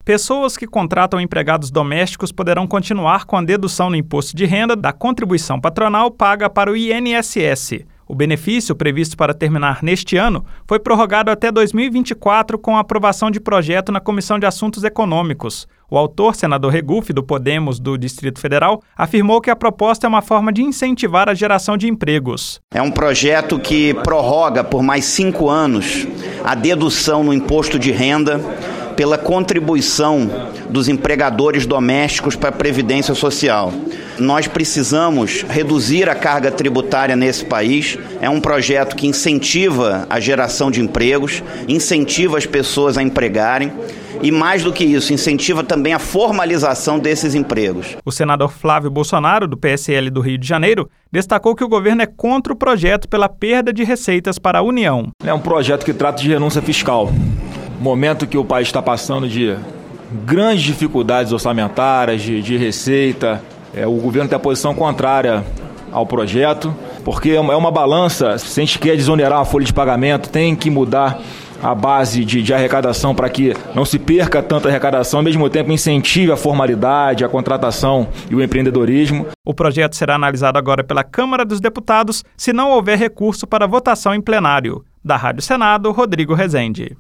Pessoas que contratam empregados domésticos poderão continuar com a dedução no imposto de renda da contribuição patronal paga para o INSS. O benefício, previsto para terminar neste ano, foi prorrogado até 2024 com a aprovação de projeto na Comissão de Assuntos Econômicos. O autor, senador Regufe, do Podemos do Distrito Federal, afirmou que a proposta é uma forma de incentivar a geração de empregos. É um projeto que prorroga por mais 5 anos a dedução no imposto de renda pela contribuição dos empregadores domésticos para a Previdência Social. Nós precisamos reduzir a carga tributária nesse país. É um projeto que incentiva a geração de empregos, incentiva as pessoas a empregarem e, mais do que isso, incentiva também a formalização desses empregos. O senador Flávio Bolsonaro, do PSL do Rio de Janeiro, destacou que o governo é contra o projeto pela perda de receitas para a União. É um projeto que trata de renúncia fiscal. Momento que o país está passando de grandes dificuldades orçamentárias, de receita. O governo tem a posição contrária ao projeto, porque é uma balança. Se a gente quer desonerar a folha de pagamento, tem que mudar a base de arrecadação para que não se perca tanta arrecadação, ao mesmo tempo incentive a formalidade, a contratação e o empreendedorismo. O projeto será analisado agora pela Câmara dos Deputados, se não houver recurso para votação em plenário. Da Rádio Senado, Rodrigo Rezende.